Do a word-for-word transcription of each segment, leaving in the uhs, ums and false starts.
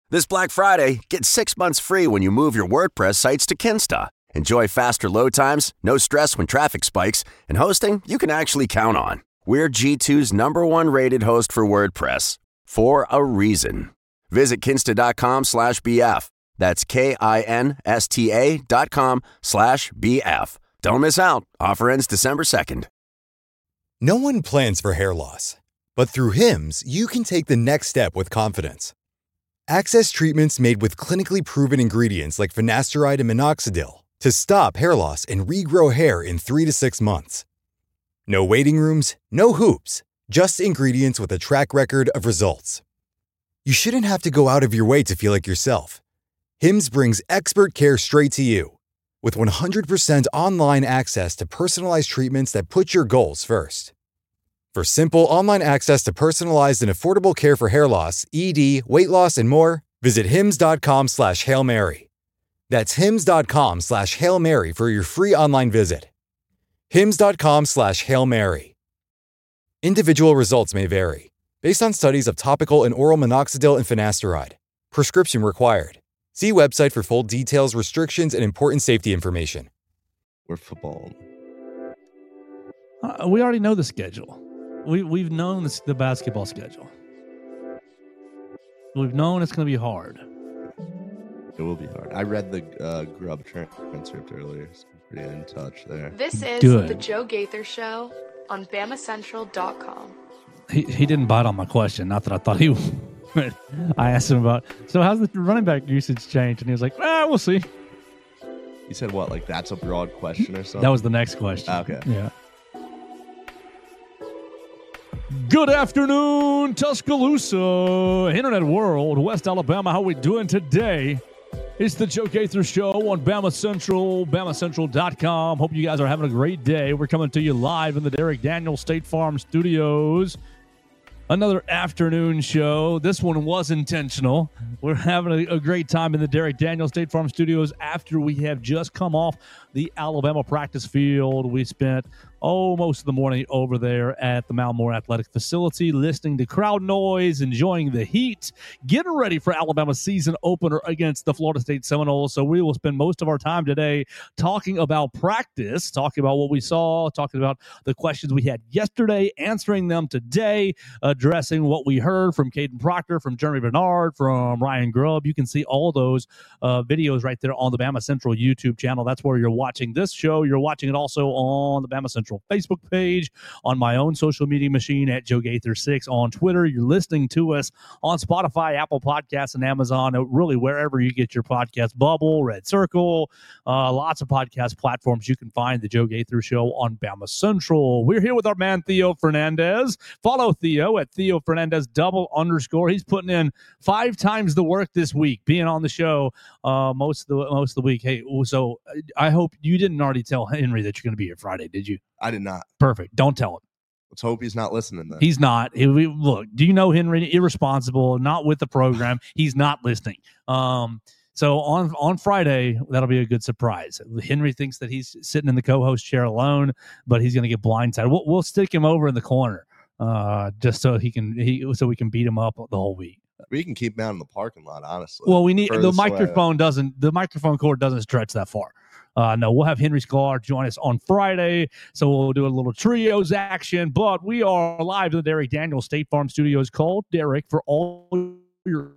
This Black Friday, get six months free when you move your WordPress sites to Kinsta. Enjoy faster load times, no stress when traffic spikes, and hosting you can actually count on. We're G two's number one rated host for WordPress, for a reason. Visit kinsta.com slash BF. That's K-I-N-S-T-A dot com slash B-F. Don't miss out. Offer ends December second. No one plans for hair loss, but through Hims, you can take the next step with confidence. Access treatments made with clinically proven ingredients like finasteride and minoxidil to stop hair loss and regrow hair in three to six months. No waiting rooms, no hoops, just ingredients with a track record of results. You shouldn't have to go out of your way to feel like yourself. Hims brings expert care straight to you. With one hundred percent online access to personalized treatments that put your goals first. For simple online access to personalized and affordable care for hair loss, E D, weight loss, and more, visit hims.com slash Hail Mary. That's hims.com slash Hail Mary for your free online visit. hims.com slash Hail Mary. Individual results may vary, based on studies of topical and oral minoxidil and finasteride. Prescription required. See website for full details, restrictions, and important safety information. Or football. Uh, we already know the schedule. We, we've known this, the basketball schedule. We've known it's going to be hard. It will be hard. I read the uh, Grub transcript earlier. So I'm pretty in touch there. This is Good. the Joe Gaither Show on Bama Central dot com. He he didn't bite on my question. Not that I thought he would. I asked him about, so how's the running back usage changed? And he was like, ah, we'll see. You said what? Like that's a broad question or something? That was the next question. Okay. Yeah. Good afternoon, Tuscaloosa, Internet World, West Alabama. How we doing today? It's the Joe Gaither Show on Bama Central, Bama Central dot com. Hope you guys are having a great day. We're coming to you live in the Derek Daniels State Farm Studios. Another afternoon show. This one was intentional. We're having a, a great time in the Derek Daniels State Farm Studios after we have just come off the Alabama practice field. We spent, oh, most of the morning over there at the Malmore Athletic Facility, listening to crowd noise, enjoying the heat, getting ready for Alabama's season opener against the Florida State Seminoles. So we will spend most of our time today talking about practice, talking about what we saw, talking about the questions we had yesterday, answering them today, addressing what we heard from Caden Proctor, from Jeremy Bernard, from Ryan Grubb. You can see all those uh, videos right there on the Bama Central YouTube channel. That's where you're watching this show. You're watching it also on the Bama Central Facebook page, on my own social media machine at Joe Gaither six, on Twitter. You're listening to us on Spotify, Apple Podcasts, and Amazon, really wherever you get your podcast. Bubble, Red Circle, uh, lots of podcast platforms. You can find the Joe Gaither Show on Bama Central. We're here with our man Theo Fernandez. Follow Theo at Theo Fernandez double underscore. He's putting in five times the work this week, being on the show uh, most of the most of the week. Hey, so I hope you didn't already tell Henry that you're going to be here Friday, did you? I did not. Perfect. Don't tell him. Let's hope he's not listening then. He's not. He, we, look, do you know Henry? Irresponsible, not with the program. He's not listening. Um, so on on Friday, that'll be a good surprise. Henry thinks that he's sitting in the co-host chair alone, but he's going to get blindsided. We'll, we'll stick him over in the corner uh, just so he can he so we can beat him up the whole week. We can keep him out in the parking lot, honestly. Well, we need the Furthest microphone way. doesn't the microphone cord doesn't stretch that far. Uh, no, we'll have Henry Sklar join us on Friday, so we'll do a little trios action. But we are live in the Derek Daniels State Farm Studios. Call Derek for all your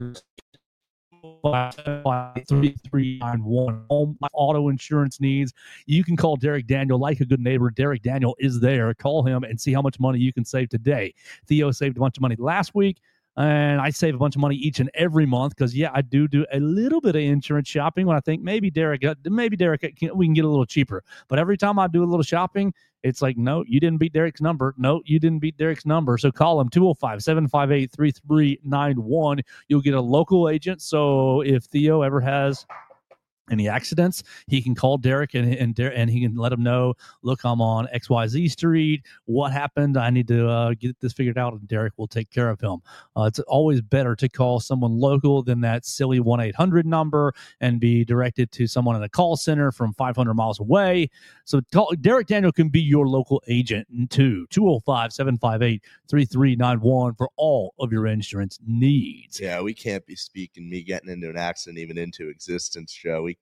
three three nine one home auto insurance needs. You can call Derek Daniel like a good neighbor. Derek Daniel is there. Call him and see how much money you can save today. Theo saved a bunch of money last week. And I save a bunch of money each and every month because, yeah, I do do a little bit of insurance shopping when I think maybe Derek, maybe Derek, can, we can get a little cheaper. But every time I do a little shopping, it's like, no, you didn't beat Derek's number. No, you didn't beat Derek's number. So call him two oh five, seven five eight, three three nine one. You'll get a local agent. So if Theo ever has any accidents, he can call Derek and and, and he can let him know, look, I'm on X Y Z Street. What happened? I need to uh, get this figured out, and Derek will take care of him. Uh, it's always better to call someone local than that silly one eight hundred number and be directed to someone in a call center from five hundred miles away. So call, Derek Daniel can be your local agent too. two oh five, seven five eight, three three nine one for all of your insurance needs. Yeah, we can't be speaking me getting into an accident even into existence, Joe. We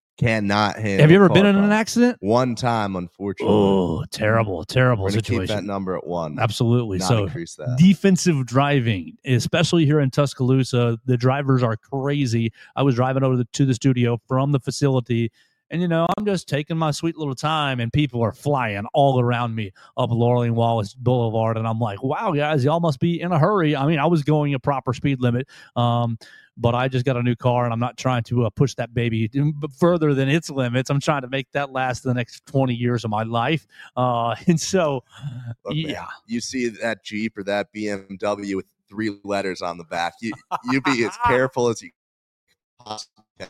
cannot handle. Have you ever been in problem. an accident? One time, unfortunately. Oh, terrible, terrible We're gonna situation. keep that number at one. Absolutely. Not So increase that. defensive driving, especially here in Tuscaloosa, the drivers are crazy. I was driving over the, to the studio from the facility, and, you know, I'm just taking my sweet little time, and people are flying all around me up Laurel and Wallace Boulevard, and I'm like, wow, guys, y'all must be in a hurry. I mean, I was going a proper speed limit, um, but I just got a new car, and I'm not trying to uh, push that baby further than its limits. I'm trying to make that last the next twenty years of my life. Uh, and so, Look, yeah. man, you see that Jeep or that B M W with three letters on the back. You you be as careful as you possibly can.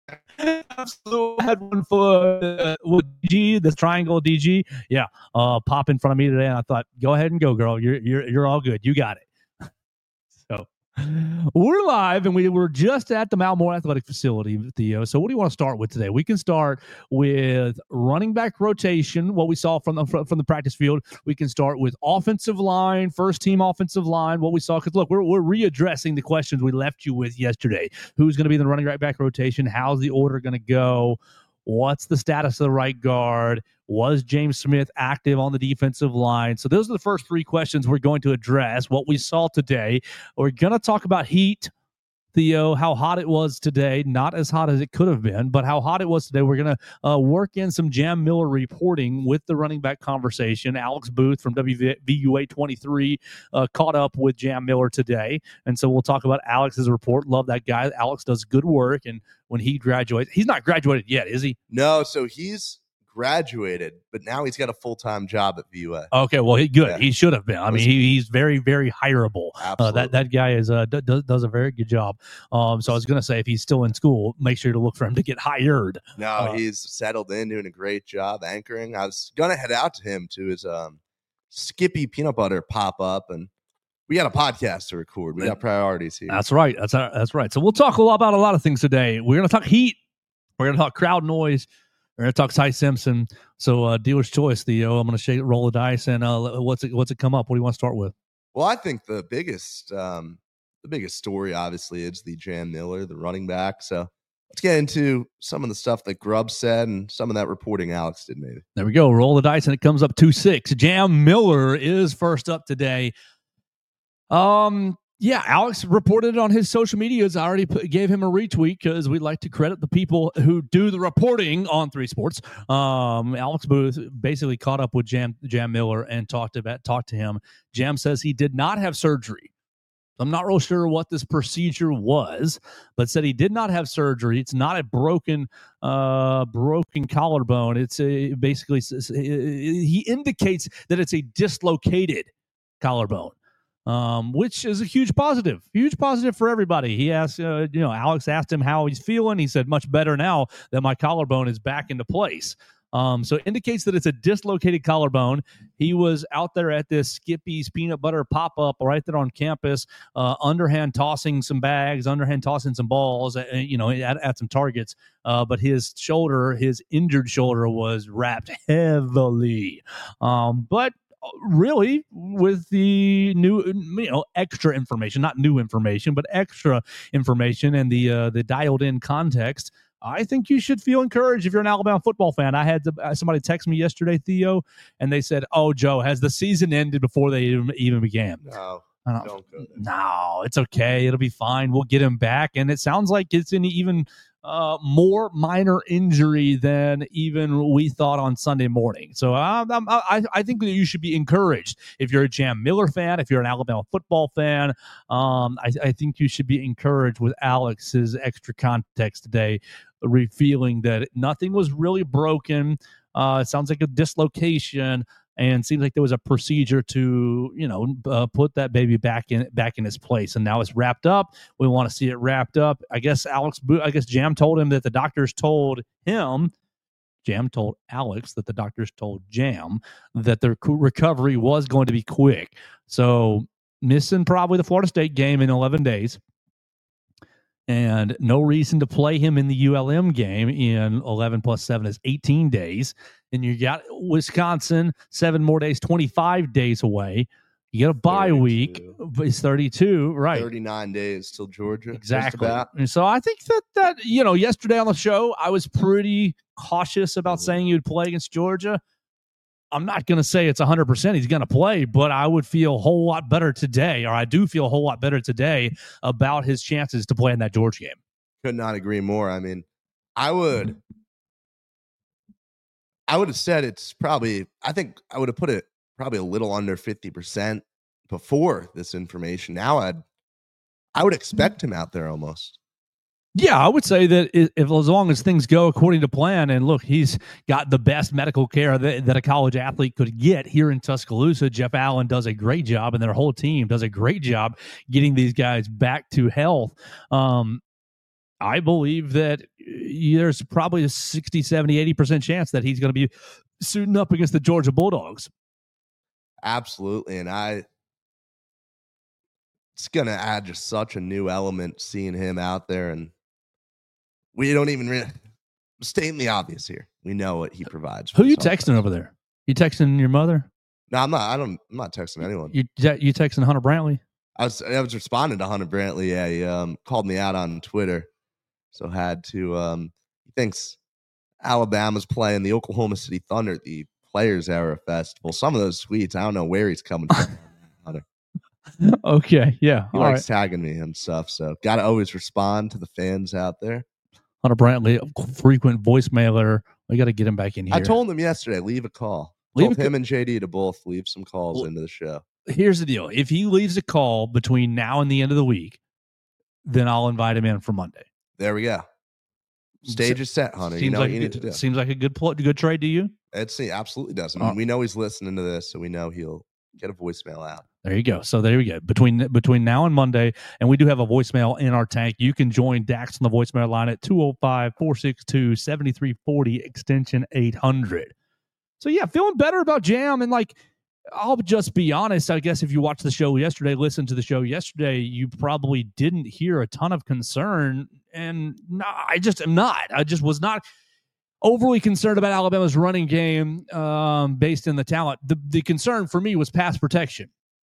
Absolutely. I had one for uh, with D G, this triangle D G. Yeah, uh, pop in front of me today, and I thought, go ahead and go, girl. You're you're you're all good. You got it. So we're live, and we were just at the Malmore Athletic Facility, Theo. So what do you want to start with today? We can start with running back rotation, what we saw from the from the practice field. We can start with offensive line, first team offensive line, what we saw. Because look, we're we're readdressing the questions we left you with yesterday. Who's going to be in the running right back rotation? How's the order going to go? What's the status of the right guard? Was James Smith active on the defensive line? So those are the first three questions we're going to address. What we saw today. We're going to talk about heat, Theo, how hot it was today. Not as hot as it could have been, but how hot it was today. We're going to uh, work in some Jam Miller reporting with the running back conversation. Alex Booth from W V U A twenty-three uh, caught up with Jam Miller today. And so we'll talk about Alex's report. Love that guy. Alex does good work. And when he graduates, he's not graduated yet, is he? No, so he's graduated, but now he's got a full-time job at V U A. Okay, well, he good. Yeah. He should have been. I mean, he, he's very, very hireable. Uh, that that guy is uh, d- does does a very good job. Um, so I was going to say, if he's still in school, make sure to look for him to get hired. No, uh, he's settled in, doing a great job anchoring. I was going to head out to him to his um, Skippy peanut butter pop-up, and we got a podcast to record. We got priorities here. That's right. That's that's right. So we'll talk a lot about a lot of things today. We're going to talk heat. We're going to talk crowd noise. We're going to talk Ty Simpson. So uh, dealer's choice, Theo. I'm going to shake, roll the dice, and uh, what's it what's it come up? What do you want to start with? Well, I think the biggest um, the biggest story, obviously, is the Jam Miller, the running back. So let's get into some of the stuff that Grubb said and some of that reporting Alex did, maybe. There we go. Roll the dice, and it comes up two six. Jam Miller is first up today. Um. Yeah, Alex reported it on his social medias. I already put, gave him a retweet because we like to credit the people who do the reporting on Three Sports. Um, Alex Booth basically caught up with Jam Jam Miller and talked about talked to him. Jam says he did not have surgery. I'm not real sure what this procedure was, but said he did not have surgery. It's not a broken uh, broken collarbone. It's a basically he indicates that it's a dislocated collarbone. Um, which is a huge positive, huge positive for everybody. He asked, uh, you know, Alex asked him how he's feeling. He said, much better now that my collarbone is back into place. Um, so it indicates that it's a dislocated collarbone. He was out there at this Skippy's peanut butter pop-up right there on campus, uh, underhand tossing some bags, underhand tossing some balls, uh, you know, at, at some targets. Uh, but his shoulder, his injured shoulder was wrapped heavily. Um, but really, with the new, you know, extra information, not new information, but extra information and the uh, the dialed in context, I think you should feel encouraged if you're an Alabama football fan. I had to, uh, somebody text me yesterday, Theo, and they said, "Oh, Joe, has the season ended before they even, even began?" No, don't, don't go there. No, it's okay. It'll be fine. We'll get him back, and it sounds like it's an even uh, more minor injury than even we thought on Sunday morning. So uh, I, I think that you should be encouraged if you're a Jam Miller fan, if you're an Alabama football fan. Um, I, I think you should be encouraged with Alex's extra context today, revealing that nothing was really broken. Uh, it sounds like a dislocation. and it seems like there was a procedure to, you know, uh, put that baby back in back in its place. And now it's wrapped up. We want to see it wrapped up. I guess Alex, I guess Jam told him that the doctors told him, Jam told Alex that the doctors told Jam that the recovery was going to be quick. So missing probably the Florida State game in eleven days. And no reason to play him in the U L M game in eleven plus seven is eighteen days. And you got Wisconsin, seven more days, twenty-five days away. You get a bye week. It's thirty-two, right? thirty-nine days till Georgia. Exactly. And so I think that, that, you know, yesterday on the show, I was pretty cautious about mm-hmm. saying you'd play against Georgia. I'm not going to say it's one hundred percent he's going to play, but I would feel a whole lot better today, or I do feel a whole lot better today about his chances to play in that Georgia game. Could not agree more. I mean, I would, I would have said it's probably, I think I would have put it probably a little under fifty percent before this information. Now I'd, I would expect him out there almost. Yeah, I would say that if, as long as things go according to plan, and look, he's got the best medical care that, that a college athlete could get here in Tuscaloosa. Jeff Allen does a great job, and their whole team does a great job getting these guys back to health. Um, I believe that there's probably a sixty, seventy, eighty percent chance that he's going to be suiting up against the Georgia Bulldogs. Absolutely, and I... it's going to add just such a new element seeing him out there, and we don't even really stating the obvious here. We know what he provides. Who you texting over there? You texting your mother? No, I'm not. I don't. I'm not texting anyone. You you texting Hunter Brantley? I was. I was responding to Hunter Brantley. Yeah, he um, called me out on Twitter, so had to. Um, he thinks Alabama's playing the Oklahoma City Thunder at the Players Era Festival. Some of those tweets, I don't know where he's coming from. Hunter. Okay, yeah. He all likes right. tagging me and stuff, so got to always respond to the fans out there. Hunter Brantley, frequent voicemailer. We got to get him back in here. I told him yesterday, leave a call. Leave told a him and J D to both leave some calls well, into the show. Here's the deal. If he leaves a call between now and the end of the week, then I'll invite him in for Monday. There we go. Stage is set, Hunter. Seems you know like what you a, need to do. Seems like a good pl- good trade to you? It's, he absolutely does. I mean, oh. We know he's listening to this, so we know he'll get a voicemail out. There you go. So there we go. Between between now and Monday, and we do have a voicemail in our tank. You can join Dax on the voicemail line at two oh five, four six two, seven three four oh, extension eight hundred. So yeah, feeling better about Jam. And like, I'll just be honest, I guess if you watched the show yesterday, listened to the show yesterday, you probably didn't hear a ton of concern. And no, I just am not. I just was not overly concerned about Alabama's running game um, based in the talent. The, the concern for me was pass protection.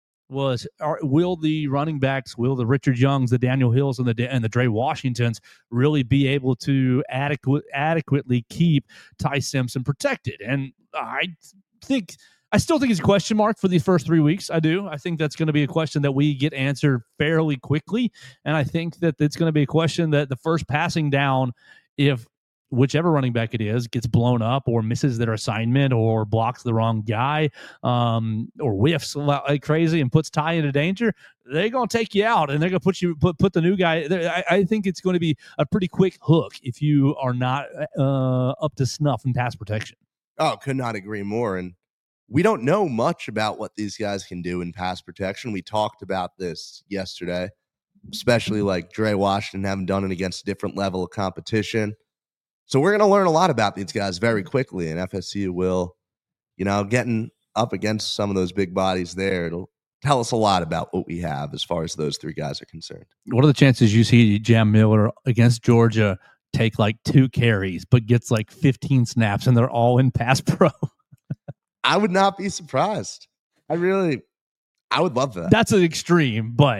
Was are, will the running backs, will the Richard Youngs, the Daniel Hills, and the and the Dre Washingtons really be able to adequate adequately keep Ty Simpson protected? And I think I still think it's a question mark for the first three weeks. I do. I think that's going to be a question that we get answered fairly quickly, and I think that it's going to be a question that the first passing down, if whichever running back it is, gets blown up or misses their assignment or blocks the wrong guy um, or whiffs like crazy and puts Ty into danger, they're going to take you out and they're going to put you put put the new guy. I, I think it's going to be a pretty quick hook if you are not uh, up to snuff in pass protection. Oh, could not agree more. And we don't know much about what these guys can do in pass protection. We talked about this yesterday, especially like Dre Washington having done it against a different level of competition. So we're going to learn a lot about these guys very quickly, and F S U will, you know, getting up against some of those big bodies there, it'll tell us a lot about what we have as far as those three guys are concerned. What are the chances you see Jam Miller against Georgia take like two carries, but gets like fifteen snaps, and they're all in pass pro? I would not be surprised. I really, I would love that. That's an extreme, but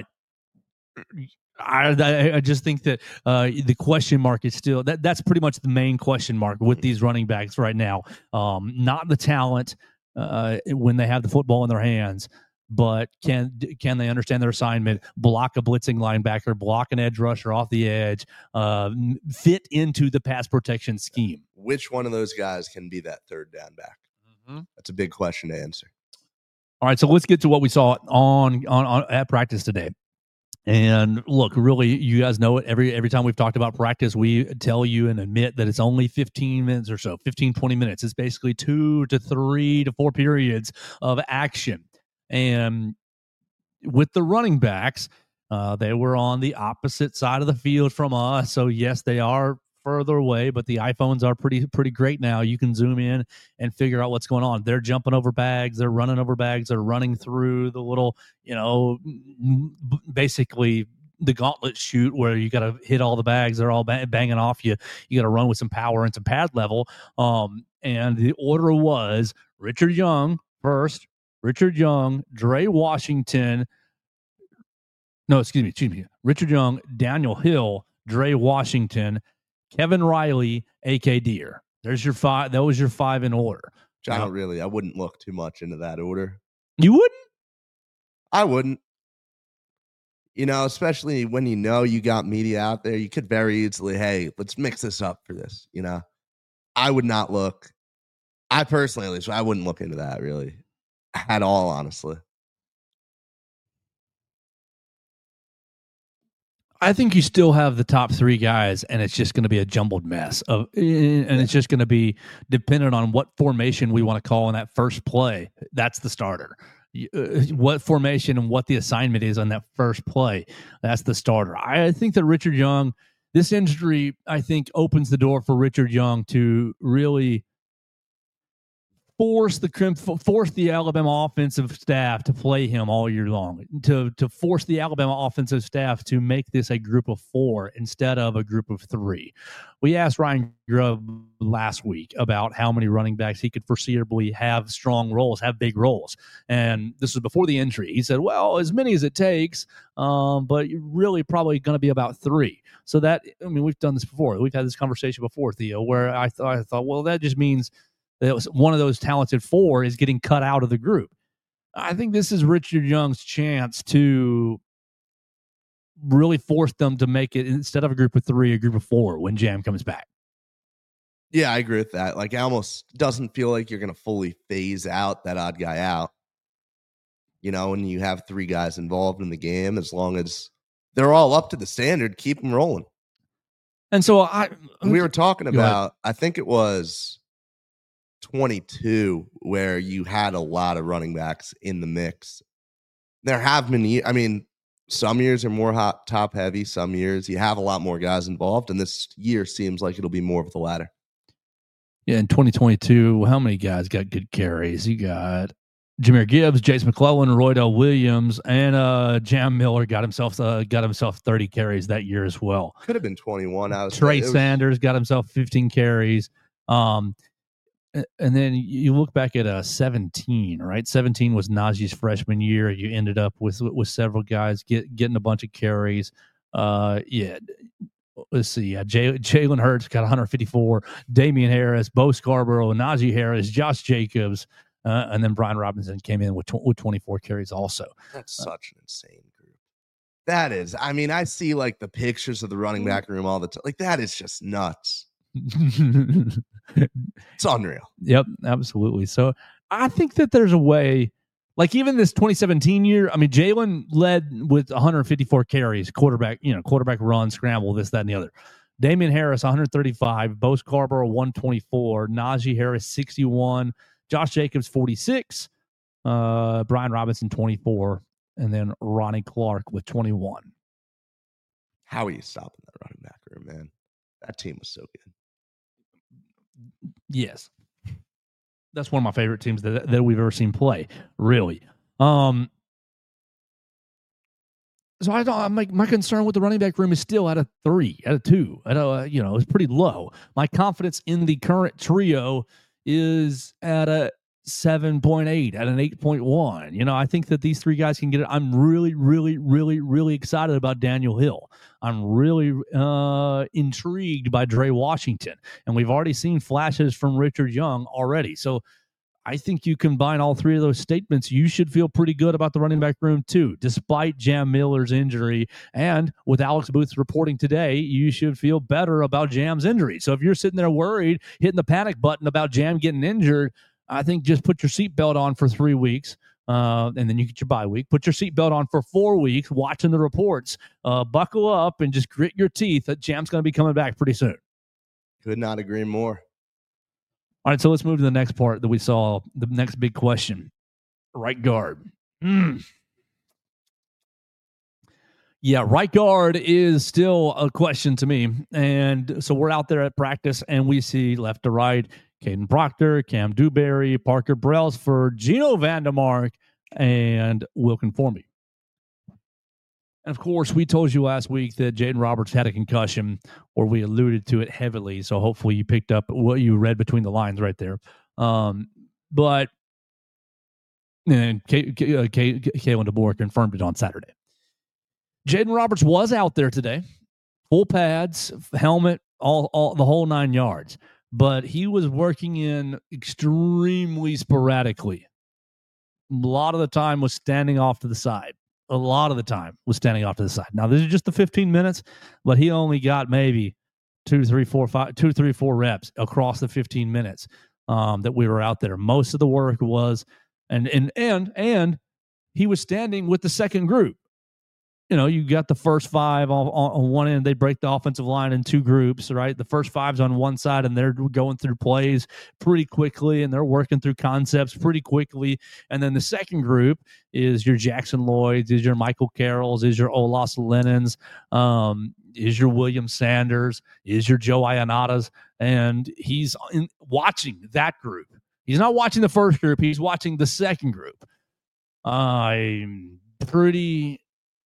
I, I just think that uh, the question mark is still that that's pretty much the main question mark with these running backs right now. Um, not the talent uh, when they have the football in their hands, but can can they understand their assignment, block a blitzing linebacker, block an edge rusher off the edge, uh, fit into the pass protection scheme? Which one of those guys can be that third down back? Mm-hmm. That's a big question to answer. All right, so let's get to what we saw on on, on at practice today. And look, really, you guys know it. Every every time we've talked about practice, we tell you and admit that it's only fifteen minutes or so, fifteen, twenty minutes. It's basically two to three to four periods of action. And with the running backs, uh, they were on the opposite side of the field from us. So, yes, they are further away, but the iPhones are pretty pretty great now. You can zoom in and figure out what's going on. They're jumping over bags. They're running over bags. They're running through the little, you know, basically the gauntlet shoot where you got to hit all the bags. They're all bang, banging off you. You got to run with some power and some pad level. Um, and the order was Richard Young first, Richard Young, Dre Washington. No, excuse me, excuse me. Richard Young, Daniel Hill, Dre Washington, Kevin Riley, A K Deer. There's your five. That was your five in order. I don't really. I wouldn't look too much into that order. You wouldn't? I wouldn't. You know, especially when you know you got media out there, you could very easily, hey, let's mix this up for this. You know, I would not look. I personally, at least, I wouldn't look into that really at all, honestly. I think you still have the top three guys, and it's just going to be a jumbled mess of, and it's just going to be dependent on what formation we want to call in that first play. That's the starter. What formation and what the assignment is on that first play. That's the starter. I think that Richard Young, this injury, I think opens the door for Richard Young to really force the force the Alabama offensive staff to play him all year long, to to force the Alabama offensive staff to make this a group of four instead of a group of three. We asked Ryan Grubb last week about how many running backs he could foreseeably have strong roles, have big roles. And this was before the injury. He said, well, as many as it takes, um, but really probably going to be about three. So that, I mean, we've done this before. We've had this conversation before, Theo, where I thought, I thought, well, that just means that was one of those talented four is getting cut out of the group. I think this is Richard Young's chance to really force them to make it, instead of a group of three, a group of four when Jam comes back. Yeah, I agree with that. Like, it almost doesn't feel like you're going to fully phase out that odd guy out. You know, when you have three guys involved in the game, as long as they're all up to the standard, keep them rolling. And so I, we were talking about, I think it was twenty-two, where you had a lot of running backs in the mix. There have been, I mean, some years are more hot, top heavy. Some years you have a lot more guys involved, and this year seems like it'll be more of the latter. Yeah, in twenty twenty-two, how many guys got good carries? You got Jahmyr Gibbs, Jace McClellan, Roydell Williams, and uh, Jam Miller got himself uh, got himself thirty carries that year as well. Could have been twenty-one. I was Trey was... Sanders got himself fifteen carries. Um, and then you look back at uh, seventeen, right? seventeen was Najee's freshman year. You ended up with with several guys get, getting a bunch of carries. Uh, yeah. Let's see. Yeah, J- Jalen Hurts got one hundred fifty-four. Damian Harris, Bo Scarborough, Najee Harris, Josh Jacobs, uh, and then Brian Robinson came in with tw- with twenty-four carries also. That's uh, such an insane group. That is. I mean, I see like the pictures of the running back room all the time. Like, that is just nuts. It's unreal. Yep, absolutely. So I think that there's a way, like even this twenty seventeen year, I mean, Jalen led with one hundred fifty-four carries, quarterback, you know, quarterback run, scramble, this, that, and the other. Damian Harris, one hundred thirty-five, Bo Scarborough, one hundred twenty-four, Najee Harris, sixty-one, Josh Jacobs, forty-six, uh, Brian Robinson, twenty-four, and then Ronnie Clark with twenty-one. How are you stopping that running back room, man? That team was so good. Yes. That's one of my favorite teams that that we've ever seen play, really. Um, so I don't, my, my concern with the running back room is still at a three, at a two, at a, you know, it's pretty low. My confidence in the current trio is at a seven point eight, at an eight point one. You know, I think that these three guys can get it. I'm really, really, really, really excited about Daniel Hill. I'm really uh, intrigued by Dre Washington. And we've already seen flashes from Richard Young already. So I think you combine all three of those statements, you should feel pretty good about the running back room too, despite Jam Miller's injury. And with Alex Booth reporting today, you should feel better about Jam's injury. So if you're sitting there worried, hitting the panic button about Jam getting injured, I think just put your seatbelt on for three weeks. Uh, and then you get your bye week. Put your seatbelt on for four weeks, watching the reports. Uh, buckle up and just grit your teeth. That Jam's going to be coming back pretty soon. Could not agree more. All right, so let's move to the next part that we saw. The next big question: right guard. Mm. Yeah, right guard is still a question to me. And so we're out there at practice, and we see left to right Caden Proctor, Cam Dewberry, Parker Brailsford, Gino Vandermark, and Wilkin Formby. And, of course, we told you last week that Jaden Roberts had a concussion, or we alluded to it heavily, so hopefully you picked up what you read between the lines right there. Um, but and K- K- uh, K- Kalen DeBoer confirmed it on Saturday. Jaden Roberts was out there today, full pads, helmet, all, all the whole nine yards. But he was working in extremely sporadically. A lot of the time was standing off to the side. A lot of the time was standing off to the side. Now, this is just the fifteen minutes, but he only got maybe two, three, four, five, two, three, four reps across the fifteen minutes um, that we were out there. Most of the work was, and and and and he was standing with the second group. You know, you got the first five on, on one end. They break the offensive line in two groups, right? The first five's on one side, and they're going through plays pretty quickly, and they're working through concepts pretty quickly. And then the second group is your Jackson Lloyds, is your Michael Carrolls, is your Olas Lennons, um, is your William Sanders, is your Joe Ionatas, and he's in, watching that group. He's not watching the first group. He's watching the second group. I'm pretty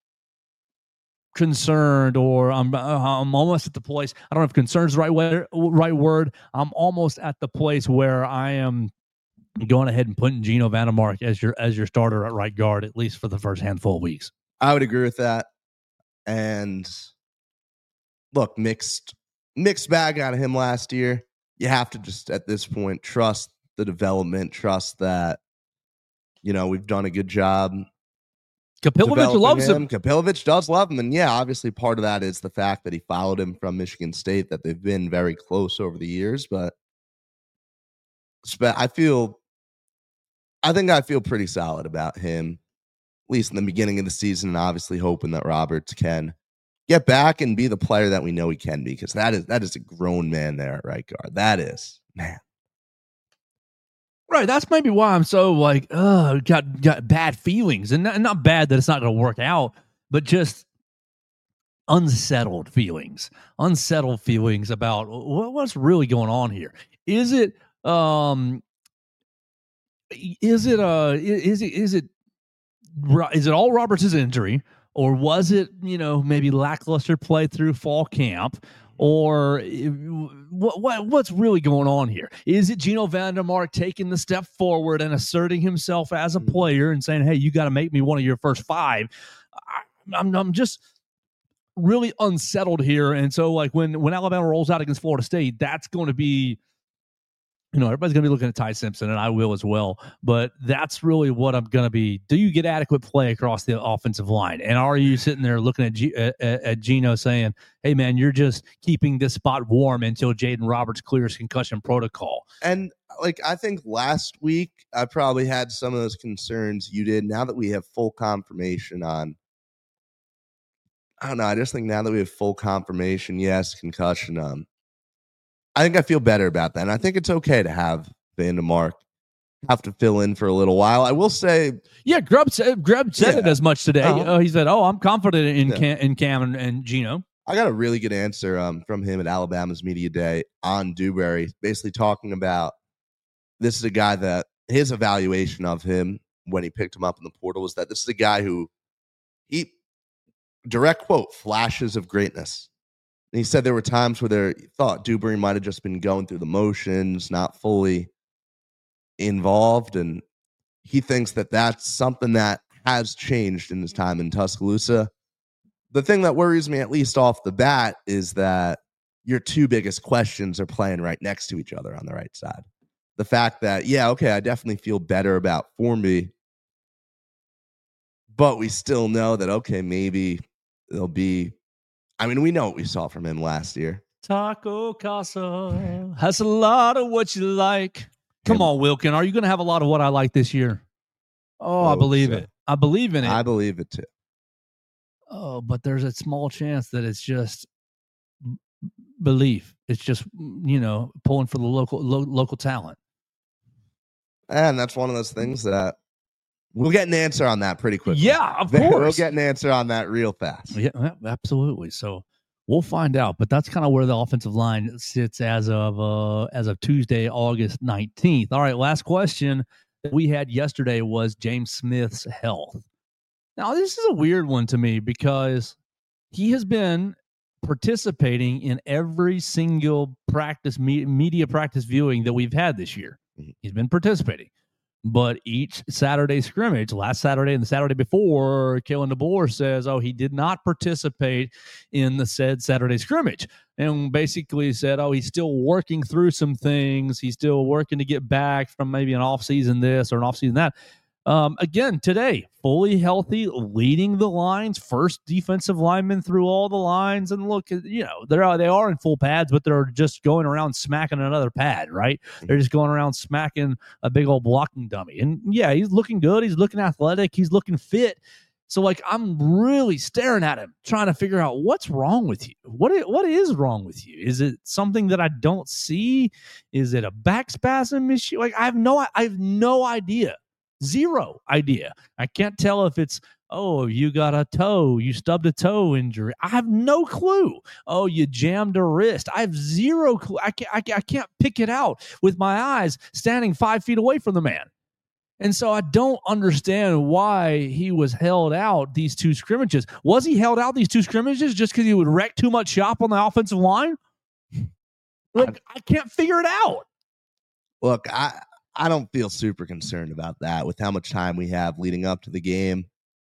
concerned, or I'm I'm almost at the place. I don't know if concerned is the right way, right word. I'm almost at the place where I am going ahead and putting Gino Vandermark as your as your starter at right guard, at least for the first handful of weeks. I would agree with that. And look, mixed mixed bag out of him last year. You have to just at this point trust the development, trust that you know we've done a good job. Kapilovic loves him. him. Kapilovic does love him. And yeah, obviously part of that is the fact that he followed him from Michigan State, that they've been very close over the years. But I feel, I think I feel pretty solid about him, at least in the beginning of the season, and obviously hoping that Roberts can get back and be the player that we know he can be, because that is, that is a grown man there at right guard. That is, man. Right, that's maybe why I'm so like, uh, got got bad feelings, and not, not bad that it's not going to work out, but just unsettled feelings, unsettled feelings about what, what's really going on here. Is it, um, is it, uh, is it, is it, is it all Roberts' injury, or was it, you know, maybe lackluster play through fall camp? Or what, what what's really going on here? Is it Gino Vandermark taking the step forward and asserting himself as a player and saying, hey, you got to make me one of your first five? I, I'm, I'm just really unsettled here. And so, like, when, when Alabama rolls out against Florida State, that's going to be, you know, everybody's going to be looking at Ty Simpson, and I will as well. But that's really what I'm going to be. Do you get adequate play across the offensive line? And are you sitting there looking at, G, at, at Gino saying, hey, man, you're just keeping this spot warm until Jaden Roberts clears concussion protocol? And, like, I think last week I probably had some of those concerns you did. Now that we have full confirmation on, I don't know, I just think now that we have full confirmation, yes, concussion, um, I think I feel better about that. And I think it's okay to have Vandermark have to fill in for a little while. I will say, yeah, Grubb said, Grubb said yeah. it as much today. Uh-huh. Uh, he said, oh, I'm confident in, yeah. Cam, in Cam and, and Gino. I got a really good answer um, from him at Alabama's Media Day on Dewberry, basically talking about this is a guy that his evaluation of him when he picked him up in the portal was that this is a guy who, he, direct quote, flashes of greatness. And he said there were times where there he thought Dewberry might have just been going through the motions, not fully involved. And he thinks that that's something that has changed in his time in Tuscaloosa. The thing that worries me, at least off the bat, is that your two biggest questions are playing right next to each other on the right side. The fact that, yeah, okay, I definitely feel better about Formby, but we still know that, okay, maybe there'll be, I mean, we know what we saw from him last year. Taco Casa has a lot of what you like. Come and, on, Wilkin. Are you going to have a lot of what I like this year? Oh, I Hope believe so. it. I believe in it. I believe it too. Oh, but there's a small chance that it's just b- belief. It's just, you know, pulling for the local lo- local talent. And that's one of those things that we'll get an answer on that pretty quickly. Yeah, of We'll course. get an answer on that real fast. Yeah, yeah, absolutely. So we'll find out. But that's kind of where the offensive line sits as of uh, as of Tuesday, August nineteenth. All right, last question that we had yesterday was James Smith's health. Now, this is a weird one to me because he has been participating in every single practice me- media practice viewing that we've had this year. Mhm. He's been participating. But each Saturday scrimmage, last Saturday and the Saturday before, Kalen DeBoer says, oh, he did not participate in the said Saturday scrimmage. And basically said, oh, he's still working through some things. He's still working to get back from maybe an offseason this or an offseason that. Um, again, today, fully healthy, leading the lines, first defensive lineman through all the lines. And look, you know, they're they are in full pads, but they're just going around smacking another pad, right? They're just going around smacking a big old blocking dummy. And yeah, he's looking good. He's looking athletic. He's looking fit. So, like, I'm really staring at him, trying to figure out what's wrong with you. What is, what is wrong with you? Is it something that I don't see? Is it a back spasm issue? Like, I have no, I have no idea. Zero idea. I can't tell if it's, oh, you got a toe, you stubbed a toe injury. I have no clue. Oh, you jammed a wrist. I have zero clue. I can't, I, I can't pick it out with my eyes standing five feet away from the man. And so I don't understand why he was held out these two scrimmages. Was he held out these two scrimmages just because he would wreck too much shop on the offensive line? Like, I, I can't figure it out. Look, I I don't feel super concerned about that with how much time we have leading up to the game.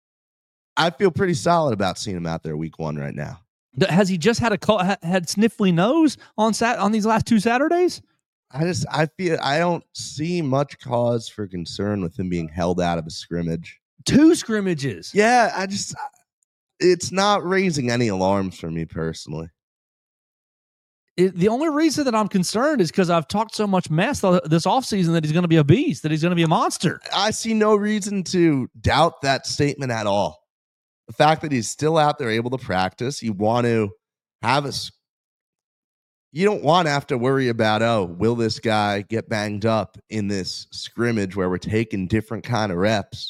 I feel pretty solid about seeing him out there week one right now. Has he just had a call, had sniffly nose on sat on these last two Saturdays? I just I feel I don't see much cause for concern with him being held out of a scrimmage. Two scrimmages. Yeah, I just it's not raising any alarms for me personally. It, the only reason that I'm concerned is because I've talked so much mess this offseason that he's going to be a beast, that he's going to be a monster. I see no reason to doubt that statement at all. The fact that he's still out there able to practice, you want to have a you don't want to have to worry about, oh, will this guy get banged up in this scrimmage where we're taking different kind of reps?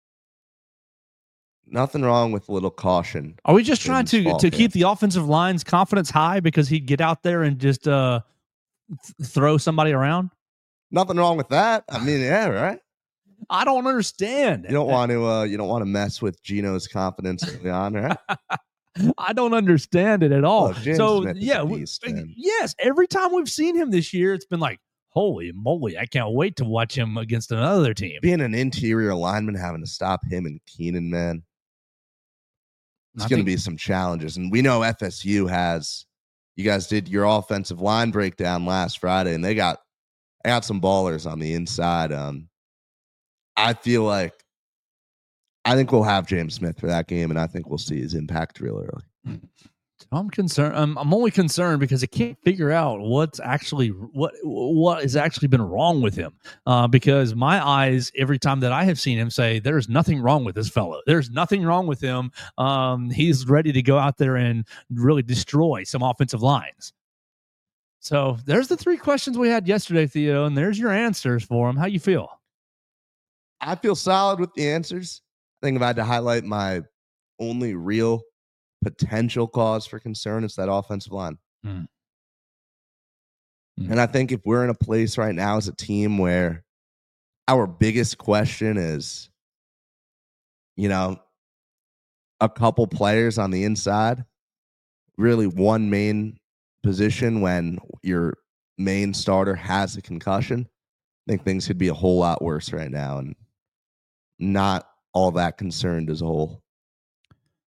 Nothing wrong with a little caution. Are we just trying to to keep the offensive line's confidence high because he'd get out there and just uh, th- throw somebody around? Nothing wrong with that. I mean, yeah, right. I don't understand. You don't want to. Uh, you don't want to mess with Gino's confidence early on, right? I don't understand it at all. Look, James so Smith is yeah, a beast, man. yes. Every time we've seen him this year, it's been like, holy moly! I can't wait to watch him against another team. Being an interior lineman, having to stop him and Keenan, man. It's going to be some challenges. And we know F S U has, you guys did your offensive line breakdown last Friday, and they got, they got some ballers on the inside. Um, I feel like, I think we'll have James Smith for that game, and I think we'll see his impact real early. I'm concerned. I'm, I'm only concerned because I can't figure out what's actually what what has actually been wrong with him. Uh, because my eyes, every time that I have seen him, say there's nothing wrong with this fellow. There's nothing wrong with him. Um, he's ready to go out there and really destroy some offensive lines. So there's the three questions we had yesterday, Theo, and there's your answers for them. How you feel? I feel solid with the answers. I think if I had to highlight my only real potential cause for concern, it's that offensive line. Mm. Mm. And I think if we're in a place right now as a team where our biggest question is, you know, a couple players on the inside, really one main position when your main starter has a concussion, I think things could be a whole lot worse right now, and not all that concerned as a whole.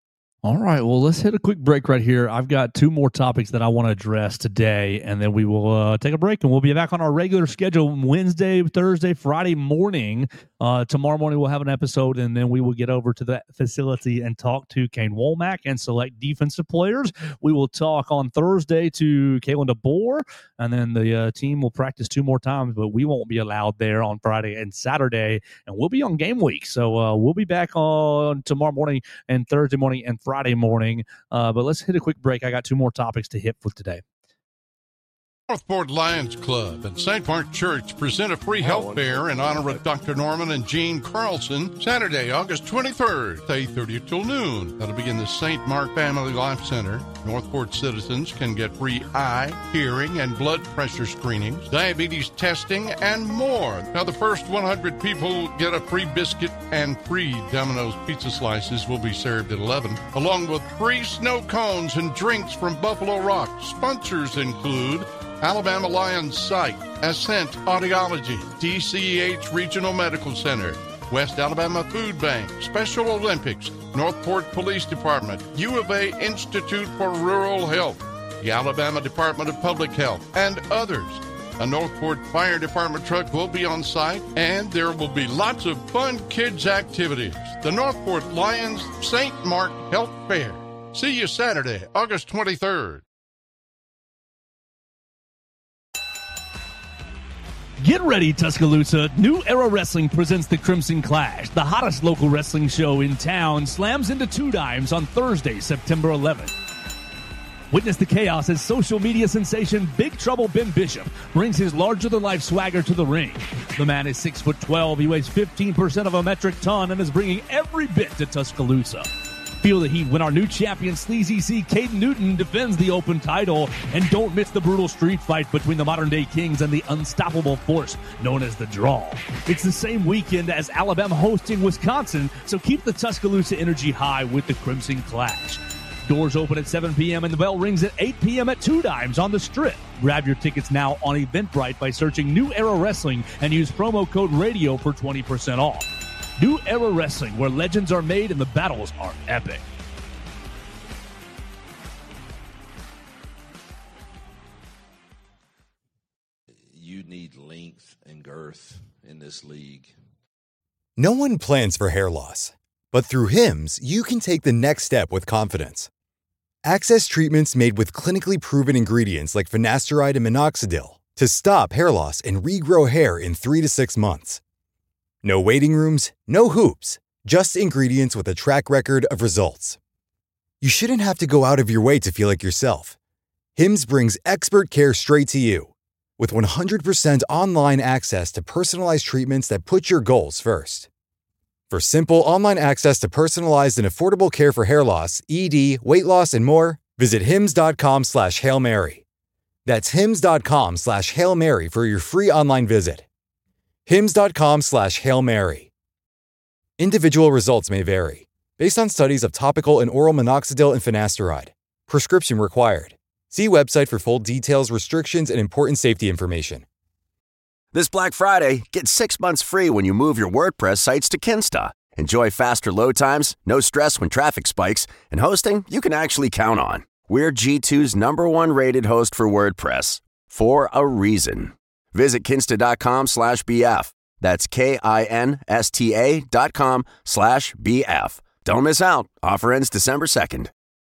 All right, well, let's hit a quick break right here. I've got two more topics that I want to address today, and then we will uh, take a break, and we'll be back on our regular schedule Wednesday, Thursday, Friday morning. Uh, tomorrow morning, we'll have an episode, and then we will get over to the facility and talk to Kane Womack and select defensive players. We will talk on Thursday to Kalen DeBoer, and then the uh, team will practice two more times, but we won't be allowed there on Friday and Saturday, and we'll be on game week. So uh, we'll be back on tomorrow morning and Thursday morning and Friday morning. Uh, but let's hit a quick break. I got two more topics to hit for today. Northport Lions Club and Saint Mark Church present a free health fair in honor of Doctor Norman and Jean Carlson, Saturday, August twenty-third, eight thirty till noon. That'll be in the Saint Mark Family Life Center. Northport citizens can get free eye, hearing, and blood pressure screenings, diabetes testing, and more. Now, the first one hundred people get a free biscuit, and free Domino's pizza slices will be served at eleven, along with free snow cones and drinks from Buffalo Rock. Sponsors include Alabama Lions Site, Ascent Audiology, D C H Regional Medical Center, West Alabama Food Bank, Special Olympics, Northport Police Department, U of A Institute for Rural Health, the Alabama Department of Public Health, and others. A Northport Fire Department truck will be on site, and there will be lots of fun kids' activities. The Northport Lions Saint Mark Health Fair. See you Saturday, August twenty-third. Get ready, Tuscaloosa. New Era Wrestling presents the Crimson Clash. The hottest local wrestling show in town slams into two dimes on Thursday, September eleventh. Witness the chaos as social media sensation Big Trouble Ben Bishop brings his larger-than-life swagger to the ring. The man is six foot twelve, he weighs fifteen percent of a metric ton, and is bringing every bit to Tuscaloosa. Feel the heat when our new champion Sleazy C. Caden Newton defends the open title, and don't miss the brutal street fight between the modern-day Kings and the unstoppable force known as the Draw. It's the same weekend as Alabama hosting Wisconsin, so keep the Tuscaloosa energy high with the Crimson Clash. Doors open at seven p.m. and the bell rings at eight p.m. at Two Dimes on the Strip. Grab your tickets now on Eventbrite by searching New Era Wrestling and use promo code RADIO for twenty percent off. New Era Wrestling, where legends are made and the battles are epic. You need length and girth in this league. No one plans for hair loss, but through Hims, you can take the next step with confidence. Access treatments made with clinically proven ingredients like finasteride and minoxidil to stop hair loss and regrow hair in three to six months. No waiting rooms, no hoops, just ingredients with a track record of results. You shouldn't have to go out of your way to feel like yourself. Hims brings expert care straight to you. With one hundred percent online access to personalized treatments that put your goals first. For simple online access to personalized and affordable care for hair loss, E D, weight loss, and more, visit hims.com slash Hail Mary. That's hims.com slash Hail Mary for your free online visit. hims.com slash Hail Mary. Individual results may vary, based on studies of topical and oral minoxidil and finasteride. Prescription required. See website for full details, restrictions, and important safety information. This Black Friday, get six months free when you move your WordPress sites to Kinsta. Enjoy faster load times, no stress when traffic spikes, and hosting you can actually count on. We're G two's number one rated host for WordPress, for a reason. Visit kinsta.com slash BF. That's K-I-N-S-T-A dot com slash B-F. Don't miss out. Offer ends December second.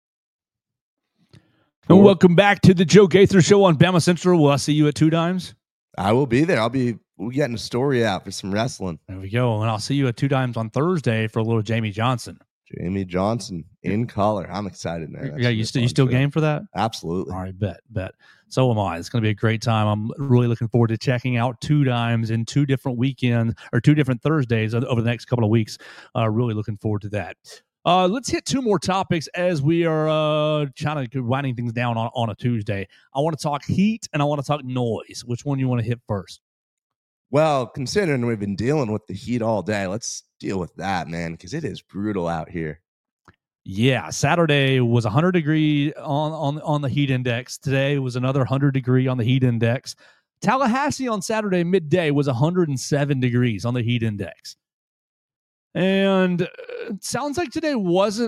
And welcome back to the Joe Gaither Show on Bama Central. Will I see you at Two Dimes? I will be there. I'll be we're getting a story out for some wrestling. There we go. And I'll see you at Two Dimes on Thursday for a little Jamie Johnson. Jamie Johnson in color. I'm excited, man. That's yeah, you still you still show. Game for that? Absolutely. All right, bet, bet. So am I. It's going to be a great time. I'm really looking forward to checking out Two Dimes in two different weekends or two different Thursdays over the next couple of weeks. Uh, really looking forward to that. Uh, let's hit two more topics as we are uh, trying to winding things down on, on a Tuesday. I want to talk heat and I want to talk noise. Which one you want to hit first? Well, considering we've been dealing with the heat all day, let's deal with that, man, because it is brutal out here. Yeah, Saturday was one hundred degree on, on, on the heat index. Today was another one hundred degree on the heat index. Tallahassee on Saturday midday was one hundred seven degrees on the heat index. And it sounds like today wasn't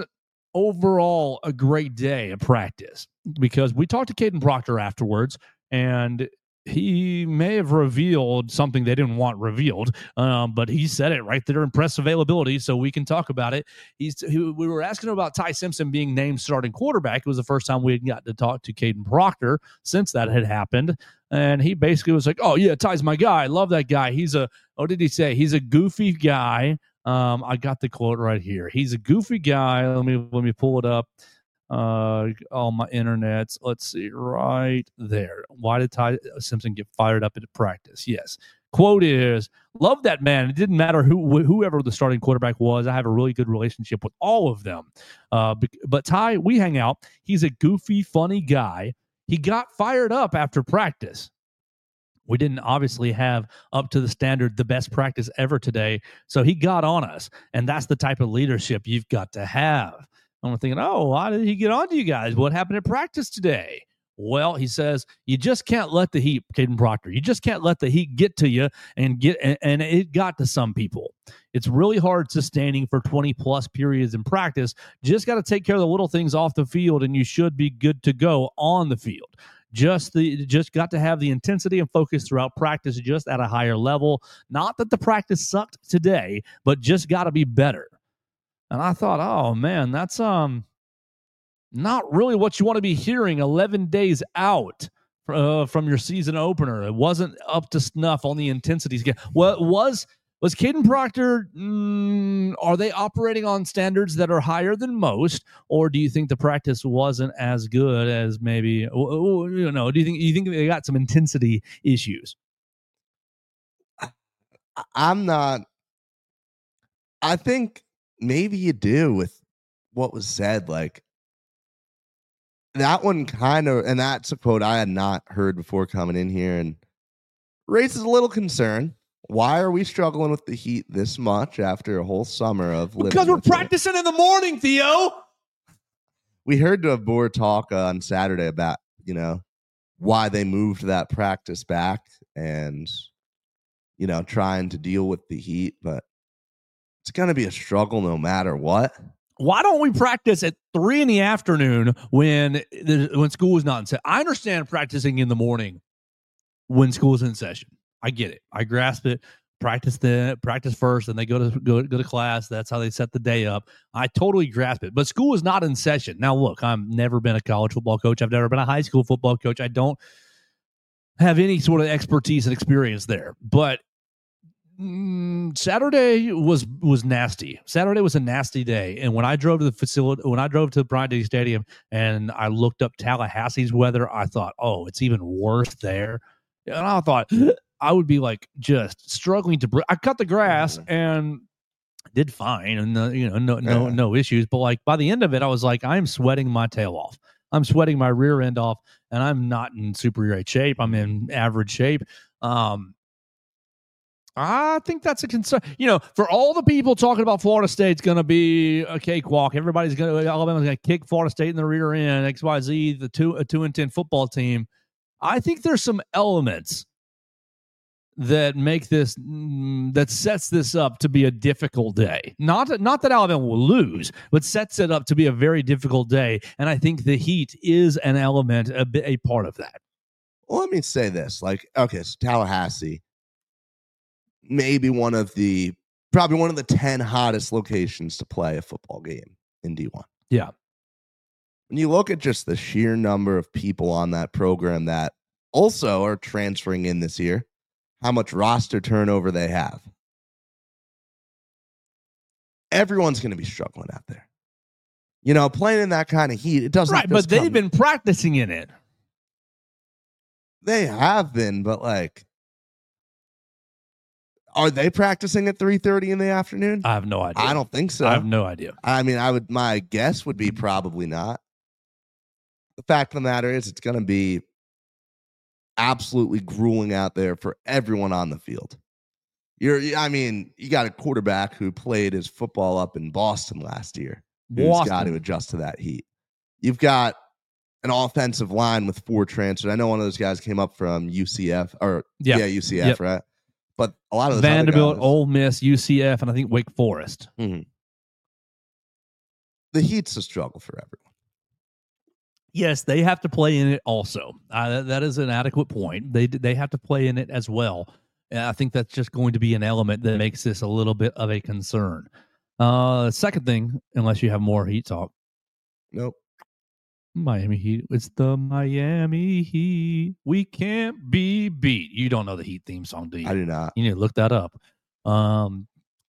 overall a great day of practice because we talked to Caden Proctor afterwards, and he may have revealed something they didn't want revealed, um, but he said it right there in press availability, so we can talk about it. He's he, we were asking him about Ty Simpson being named starting quarterback. It was the first time we had gotten to talk to Caden Proctor since that had happened, and he basically was like, "Oh yeah, Ty's my guy. I love that guy. He's a what did he say? He's a goofy guy." Um, I got the quote right here. He's a goofy guy. Let me let me pull it up. Uh, all my internets. Let's see, right there. Why did Ty Simpson get fired up at practice? Yes. Quote is, love that man. It didn't matter who whoever the starting quarterback was. I have a really good relationship with all of them. Uh, but, but Ty, we hang out. He's a goofy, funny guy. He got fired up after practice. We didn't obviously have up to the standard the best practice ever today, so he got on us, and that's the type of leadership you've got to have. I'm thinking, oh, why did he get on to you guys? What happened at practice today? Well, he says, you just can't let the heat, Caden Proctor, you just can't let the heat get to you and get, and, and it got to some people. It's really hard sustaining for twenty plus periods in practice. Just got to take care of the little things off the field, and you should be good to go on the field. Just the just got to have the intensity and focus throughout practice, just at a higher level. Not that the practice sucked today, but just got to be better. And I thought, oh man, that's um not really what you want to be hearing eleven days out uh, from your season opener. It wasn't up to snuff on the intensities. Well, was was Caden Proctor? Mm, are they operating on standards that are higher than most, or do you think the practice wasn't as good as maybe? You know, do you think you think they got some intensity issues? I'm not. I think maybe you do with what was said. Like that one kind of, and that's a quote I had not heard before coming in here, and raises a little concern. Why are we struggling with the heat this much after a whole summer of living? Because we're practicing it in the morning, Theo. We heard the board talk uh, on Saturday about, you know, why they moved that practice back and, you know, trying to deal with the heat, but it's going to be a struggle no matter what. Why don't we practice at three in the afternoon when when school is not in session? I understand practicing in the morning when school is in session. I get it. I grasp it. Practice the practice first, and they go to go, go to class. That's how they set the day up. I totally grasp it. But school is not in session. Now, look, I've never been a college football coach. I've never been a high school football coach. I don't have any sort of expertise and experience there. But Mm, Saturday was was nasty. Saturday was a nasty day, and when I drove to the facility, when I drove to the Bryant-Denny Stadium, and I looked up Tallahassee's weather, I thought, "Oh, it's even worse there." And I thought I would be like just struggling to. Br- I cut the grass and did fine, and uh, you know, no no Yeah. no issues. But like by the end of it, I was like, I'm sweating my tail off. I'm sweating my rear end off, and I'm not in super great shape. I'm in average shape. Um, I think that's a concern. You know, for all the people talking about Florida State's going to be a cakewalk, everybody's going to Alabama's going to kick Florida State in the rear end. X Y Z, the two a two and ten football team. I think there's some elements that make this mm, that sets this up to be a difficult day. Not not that Alabama will lose, but sets it up to be a very difficult day. And I think the heat is an element, a, a part of that. Well, let me say this. Like, okay, so Tallahassee, maybe one of the, probably one of the ten hottest locations to play a football game in D one. Yeah. When you look at just the sheer number of people on that program that also are transferring in this year, how much roster turnover they have, everyone's going to be struggling out there. You know, playing in that kind of heat, it doesn't. Right, but they've come, been practicing in it. They have been, but like, are they practicing at three thirty in the afternoon? I have no idea. I don't think so. I have no idea. I mean, I would. My guess would be probably not. The fact of the matter is, it's going to be absolutely grueling out there for everyone on the field. You're, I mean, you got a quarterback who played his football up in Boston last year, who's Boston. got to adjust to that heat. You've got an offensive line with four transfers. I know one of those guys came up from U C F, or Yep. yeah, U C F, Yep. right? But a lot of those Vanderbilt, other guys, Ole Miss, U C F, and I think Wake Forest. mm-hmm. the Heat's a struggle for everyone. Yes, they have to play in it also. Uh, that, that is an adequate point. They they have to play in it as well. And I think that's just going to be an element that makes this a little bit of a concern. Uh, second thing, unless you have more Heat talk. Nope. Miami Heat. It's the Miami Heat. We can't be beat. You don't know the Heat theme song, do you? I do not. You need to look that up. Um,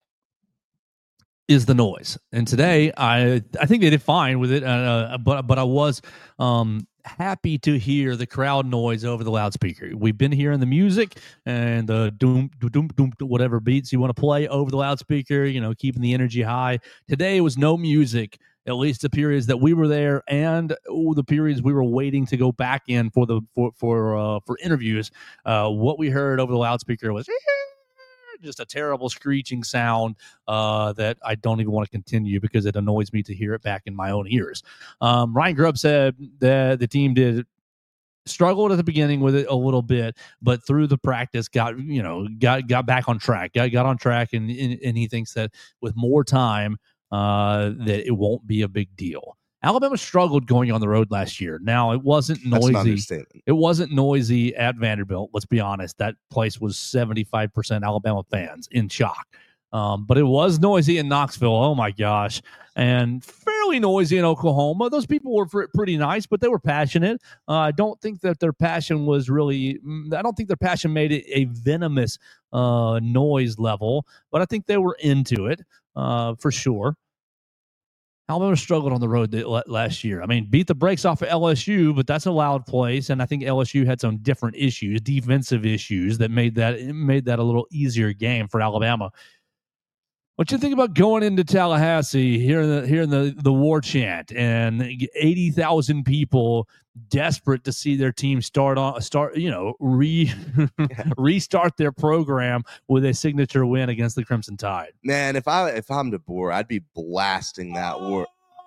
is the noise. And today, I I think they did fine with it, uh, but but I was um, happy to hear the crowd noise over the loudspeaker. We've been hearing the music and the doom, doom, doom, whatever beats you want to play over the loudspeaker, you know, keeping the energy high. Today, it was no music, at least the periods that we were there and ooh, the periods we were waiting to go back in for the for for uh, for interviews. Uh, what we heard over the loudspeaker was just a terrible screeching sound uh, that I don't even want to continue because it annoys me to hear it back in my own ears. Um, Ryan Grubb said that the team did struggled at the beginning with it a little bit, but through the practice got, you know, got, got back on track, got, got on track. And, and, and he thinks that with more time uh, that it won't be a big deal. Alabama struggled going on the road last year. Now, it wasn't noisy. It wasn't noisy at Vanderbilt. Let's be honest. That place was seventy-five percent Alabama fans in shock. Um, but it was noisy in Knoxville. Oh, my gosh. And fairly noisy in Oklahoma. Those people were pretty nice, but they were passionate. Uh, I don't think that their passion was really – I don't think their passion made it a venomous uh, noise level, but I think they were into it uh, for sure. Alabama struggled on the road last year. I mean, beat the brakes off of L S U, but that's a loud place, and I think L S U had some different issues, defensive issues that made that made that a little easier game for Alabama. What you think about going into Tallahassee, hearing the hearing the, the war chant, and eighty thousand people desperate to see their team start on start, you know, re restart their program with a signature win against the Crimson Tide? Man, if I if I'm DeBoer, I'd be blasting that war.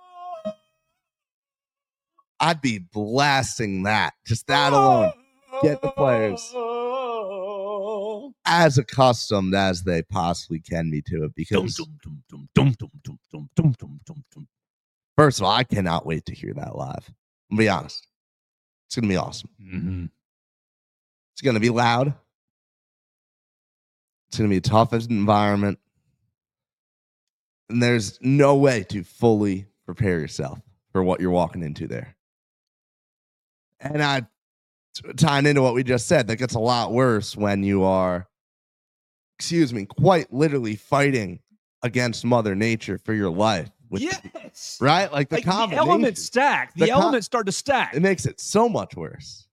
I'd be blasting that. Just that alone. Get the players as accustomed as they possibly can be to it, because first of all, I cannot wait to hear that live. I'll be honest. It's going to be awesome. Mm-hmm. It's going to be loud. It's going to be a tough environment. And there's no way to fully prepare yourself for what you're walking into there. And I, tying into what we just said, that gets a lot worse when you are, excuse me, quite literally fighting against Mother Nature for your life. With yes. The, right? Like the like combination. The elements stack. The, the elements com- start to stack. It makes it so much worse.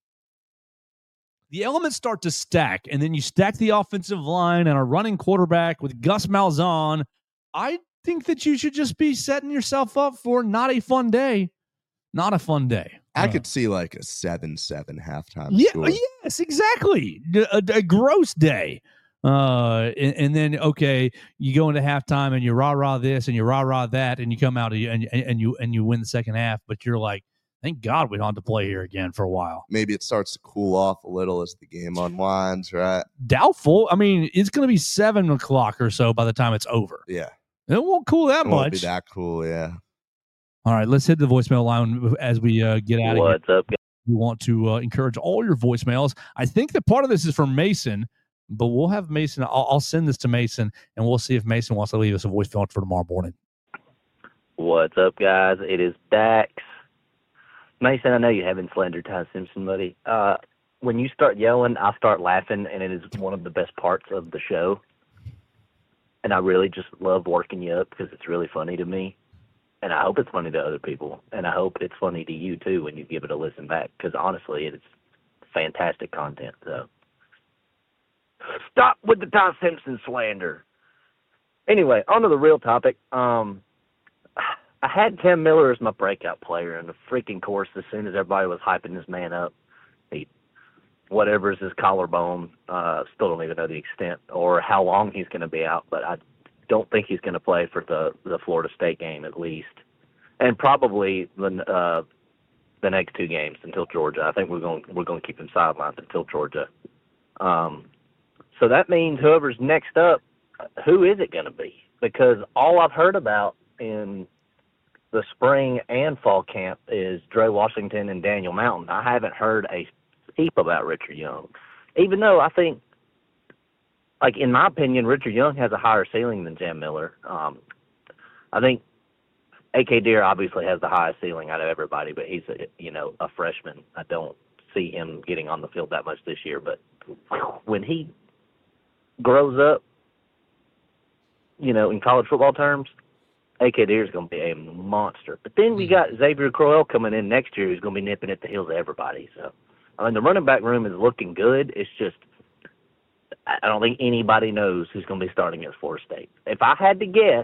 The elements start to stack, and then you stack the offensive line and a running quarterback with Gus Malzahn. I think that you should just be setting yourself up for not a fun day. Not a fun day. I uh, could see like a seven seven halftime yeah, score. Yes, exactly. A, a gross day. Uh, and, and then, okay, you go into halftime and you rah-rah this and you rah-rah that, and you come out and, and, and you and you win the second half, but you're like, thank God we don't have to play here again for a while. Maybe it starts to cool off a little as the game unwinds, right? Doubtful. I mean, it's going to be seven o'clock or so by the time it's over. Yeah. It won't cool that it much. Won't be that cool, yeah. All right, let's hit the voicemail line as we uh, get out of here. What's up, guys? We want to uh, encourage all your voicemails. I think that part of this is from Mason, but we'll have Mason. I'll, I'll send this to Mason, and we'll see if Mason wants to leave us a voicemail for tomorrow morning. What's up, guys? It is Dax. Mason, I know you haven't slandered Ty Simpson, buddy. Uh, when you start yelling, I start laughing, and it is one of the best parts of the show. And I really just love working you up because it's really funny to me. And I hope it's funny to other people. And I hope it's funny to you, too, when you give it a listen back. Because, honestly, it's fantastic content. So stop with the Ty Simpson slander. Anyway, on to the real topic. Um, I had Cam Miller as my breakout player. And, of freaking course, as soon as everybody was hyping this man up, he, whatever is his collarbone, uh, still don't even know the extent or how long he's going to be out. But I don't think he's going to play for the, the Florida State game at least, and probably the uh, the next two games until Georgia. I think we're going we're going to keep him sidelined until Georgia. Um, so that means whoever's next up, who is it going to be? Because all I've heard about in the spring and fall camp is Dre Washington and Daniel Mountain. I haven't heard a heap about Richard Young, even though I think, like, in my opinion, Richard Young has a higher ceiling than Jam Miller. Um, I think A K Deere obviously has the highest ceiling out of everybody, but he's a, you know, a freshman. I don't see him getting on the field that much this year, but when he grows up, you know, in college football terms, A K Deere is going to be a monster. But then we got Xavier Crowell coming in next year who's going to be nipping at the heels of everybody. So, I mean, the running back room is looking good. It's just I don't think anybody knows who's going to be starting at Florida State. If I had to guess,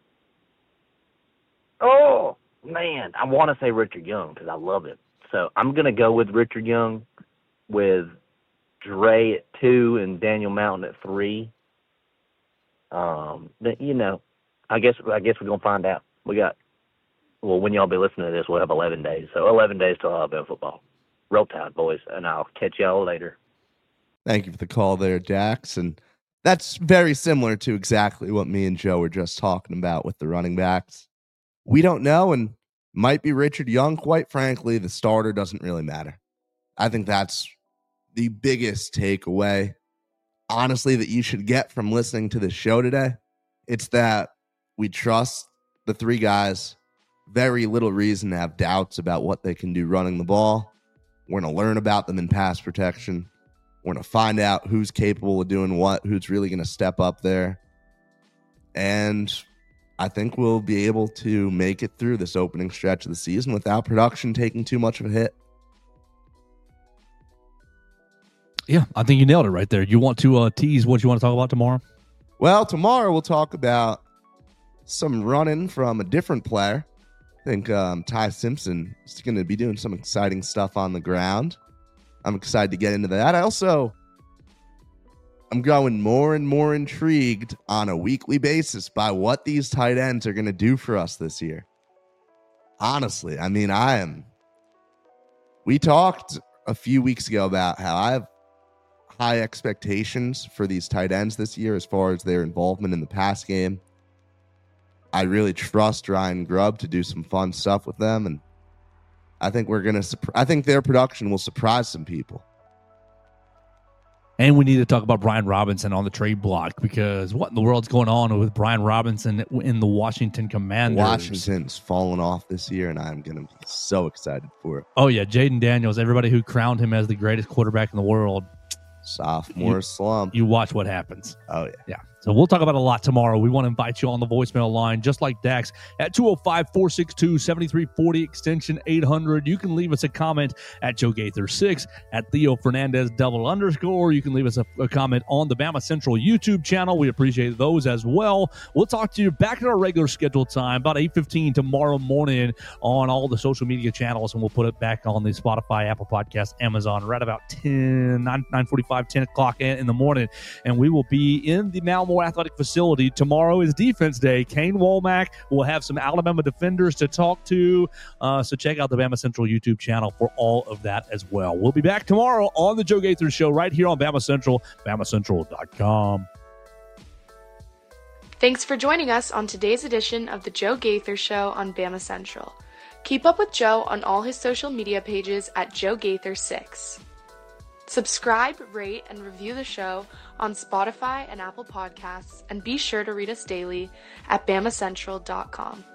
oh, man, I want to say Richard Young because I love him. So I'm going to go with Richard Young with Dre at two and Daniel Mountain at three. Um, but, you know, I guess I guess we're going to find out. We got, well, when y'all be listening to this, we'll have eleven days. So eleven days till Alabama football. Roll Tide, boys, and I'll catch y'all later. Thank you for the call there, Dax. And that's very similar to exactly what me and Joe were just talking about with the running backs. We don't know, and might be Richard Young. Quite frankly, the starter doesn't really matter. I think that's the biggest takeaway, honestly, that you should get from listening to this show today. It's that we trust the three guys. Very little reason to have doubts about what they can do running the ball. We're going to learn about them in pass protection. We're going to find out who's capable of doing what, who's really going to step up there. And I think we'll be able to make it through this opening stretch of the season without production taking too much of a hit. Yeah, I think you nailed it right there. You want to uh, tease what you want to talk about tomorrow? Well, tomorrow we'll talk about some running from a different player. I think um, Ty Simpson is going to be doing some exciting stuff on the ground. I'm excited to get into that. I also, I'm growing more and more intrigued on a weekly basis by what these tight ends are going to do for us this year. Honestly, I mean, I am. We talked a few weeks ago about how I have high expectations for these tight ends this year as far as their involvement in the pass game. I really trust Ryan Grubb to do some fun stuff with them, and I think we're gonna. I think their production will surprise some people. And we need to talk about Brian Robinson on the trade block, because what in the world's going on with Brian Robinson in the Washington Commanders? Washington's fallen off this year, and I'm gonna be so excited for it. Oh yeah, Jaden Daniels. Everybody who crowned him as the greatest quarterback in the world. Sophomore you, slump. You watch what happens. Oh, yeah. Yeah. So we'll talk about a lot tomorrow. We want to invite you on the voicemail line, just like Dax, at two oh five, four six two, seven three four zero, extension eight hundred. You can leave us a comment at Joe Gaither six, at Theo Fernandez double underscore. You can leave us a, a comment on the Bama Central YouTube channel. We appreciate those as well. We'll talk to you back at our regular scheduled time, about eight fifteen tomorrow morning on all the social media channels, and we'll put it back on the Spotify, Apple Podcasts, Amazon, right about ten, nine forty-five, ten o'clock in the morning. And we will be in the Malmore Athletic Facility. Tomorrow is Defense Day. Kane Womack will have some Alabama defenders to talk to. Uh, so check out the Bama Central YouTube channel for all of that as well. We'll be back tomorrow on the Joe Gaither Show right here on Bama Central, bama central dot com. Thanks for joining us on today's edition of the Joe Gaither Show on Bama Central. Keep up with Joe on all his social media pages at Joe Gaither six. Subscribe, rate, and review the show on Spotify and Apple Podcasts, and be sure to read us daily at bama central dot com.